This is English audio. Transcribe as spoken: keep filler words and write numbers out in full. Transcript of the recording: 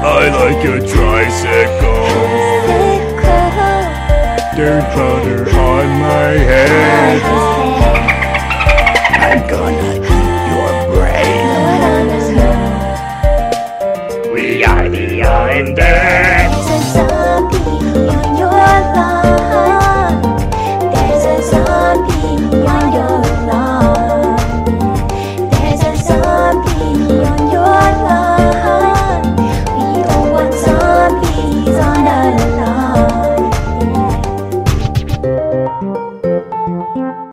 I like a tricycle. Dirt butter on my head.